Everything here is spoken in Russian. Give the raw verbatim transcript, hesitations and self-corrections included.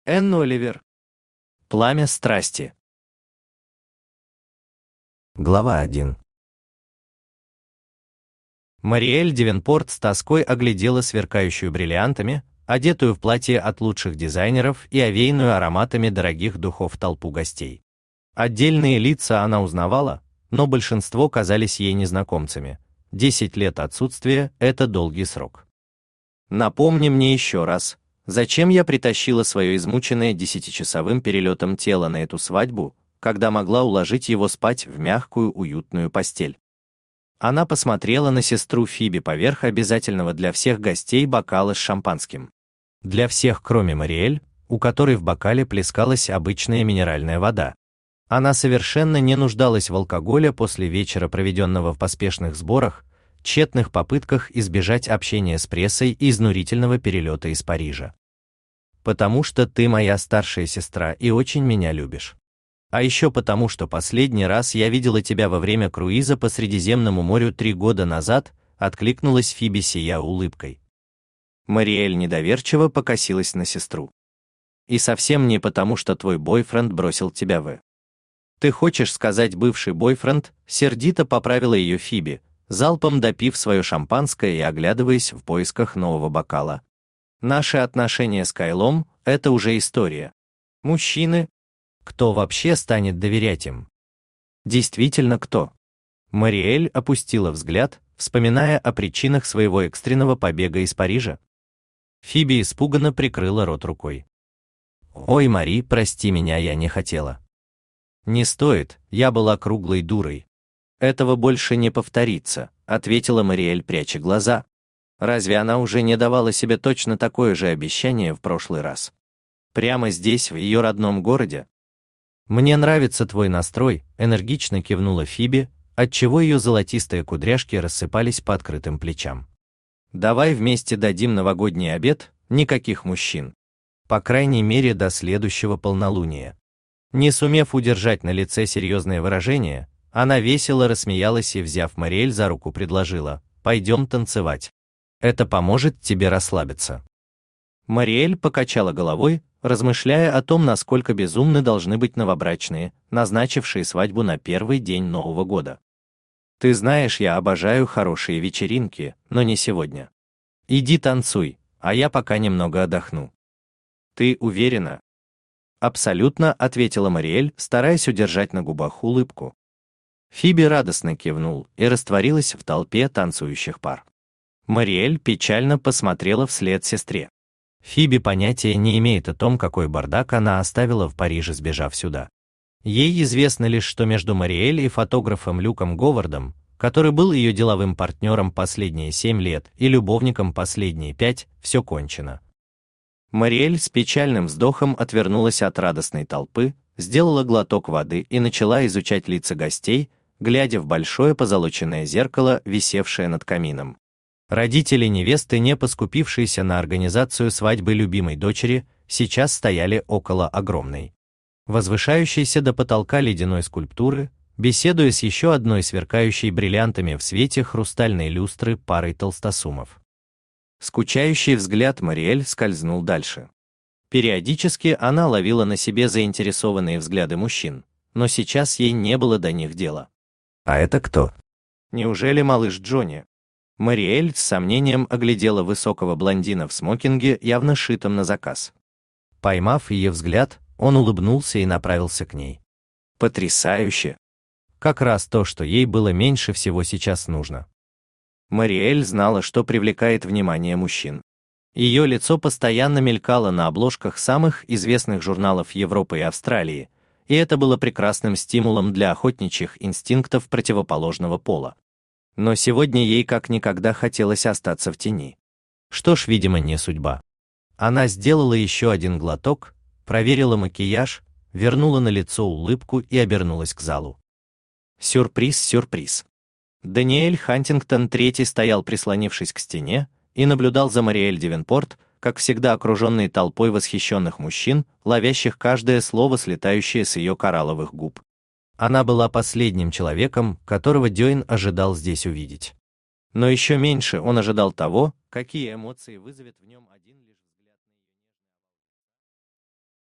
Энн Оливер. Пламя страсти. Глава один. Мариэль Девенпорт с тоской оглядела сверкающую бриллиантами, одетую в платье от лучших дизайнеров и овеянную ароматами дорогих духов толпу гостей. Отдельные лица она узнавала, но большинство казались ей незнакомцами. Десять лет отсутствия – это долгий срок. Напомни мне еще раз, зачем я притащила свое измученное десятичасовым перелетом тело на эту свадьбу, когда могла уложить его спать в мягкую уютную постель. Она посмотрела на сестру Фиби поверх обязательного для всех гостей бокала с шампанским. Для всех, кроме Мариэль, у которой в бокале плескалась обычная минеральная вода. Она совершенно не нуждалась в алкоголе после вечера, проведенного в поспешных сборах, тщетных попытках избежать общения с прессой и изнурительного перелета из Парижа. «Потому что ты моя старшая сестра и очень меня любишь. А еще потому, что последний раз я видела тебя во время круиза по Средиземному морю три года назад», откликнулась Фиби, сияя улыбкой. Мариэль недоверчиво покосилась на сестру. «И совсем не потому, что твой бойфренд бросил тебя в...» «Ты хочешь сказать бывший бойфренд?» — сердито поправила ее Фиби, залпом допив свое шампанское и оглядываясь в поисках нового бокала. «Наши отношения с Кайлом — это уже история. Мужчины... Кто вообще станет доверять им? Действительно, кто?» Мариэль опустила взгляд, вспоминая о причинах своего экстренного побега из Парижа. Фиби испуганно прикрыла рот рукой. «Ой, Мари, прости меня, я не хотела». «Не стоит, я была круглой дурой. Этого больше не повторится», — ответила Мариэль, пряча глаза. Разве она уже не давала себе точно такое же обещание в прошлый раз? Прямо здесь, в ее родном городе? «Мне нравится твой настрой», — энергично кивнула Фиби, отчего ее золотистые кудряшки рассыпались по открытым плечам. «Давай вместе дадим новогодний обед, никаких мужчин. По крайней мере, до следующего полнолуния». Не сумев удержать на лице серьезное выражение, она весело рассмеялась и, взяв Мариэль за руку, предложила: «Пойдем танцевать. Это поможет тебе расслабиться». Мариэль покачала головой, размышляя о том, насколько безумны должны быть новобрачные, назначившие свадьбу на первый день Нового года. «Ты знаешь, я обожаю хорошие вечеринки, но не сегодня. Иди танцуй, а я пока немного отдохну». «Ты уверена?» «Абсолютно», — ответила Мариэль, стараясь удержать на губах улыбку. Фиби радостно кивнул и растворилась в толпе танцующих пар. Мариэль печально посмотрела вслед сестре. Фиби понятия не имеет о том, какой бардак она оставила в Париже, сбежав сюда. Ей известно лишь, что между Мариэль и фотографом Люком Говардом, который был ее деловым партнером последние семь лет и любовником последние пять, все кончено. Мариэль с печальным вздохом отвернулась от радостной толпы, сделала глоток воды и начала изучать лица гостей, глядя в большое позолоченное зеркало, висевшее над камином. Родители невесты, не поскупившиеся на организацию свадьбы любимой дочери, сейчас стояли около огромной, возвышающейся до потолка ледяной скульптуры, беседуя с еще одной сверкающей бриллиантами в свете хрустальной люстры парой толстосумов. Скучающий взгляд Мариэль скользнул дальше. Периодически она ловила на себе заинтересованные взгляды мужчин, но сейчас ей не было до них дела. «А это кто?» «Неужели малыш Джонни?» Мариэль с сомнением оглядела высокого блондина в смокинге, явно шитом на заказ. Поймав ее взгляд, он улыбнулся и направился к ней. «Потрясающе! Как раз то, что ей было меньше всего сейчас нужно». Мариэль знала, что привлекает внимание мужчин. Ее лицо постоянно мелькало на обложках самых известных журналов Европы и Австралии, и это было прекрасным стимулом для охотничьих инстинктов противоположного пола. Но сегодня ей как никогда хотелось остаться в тени. Что ж, видимо, не судьба. Она сделала еще один глоток, проверила макияж, вернула на лицо улыбку и обернулась к залу. Сюрприз, сюрприз. Даниэль Хантингтон третий стоял, прислонившись к стене, и наблюдал за Мариэль Девенпорт, как всегда окруженный толпой восхищенных мужчин, ловящих каждое слово, слетающее с ее коралловых губ. Она была последним человеком, которого Дёйн ожидал здесь увидеть. Но еще меньше он ожидал того, какие эмоции вызовет в нем один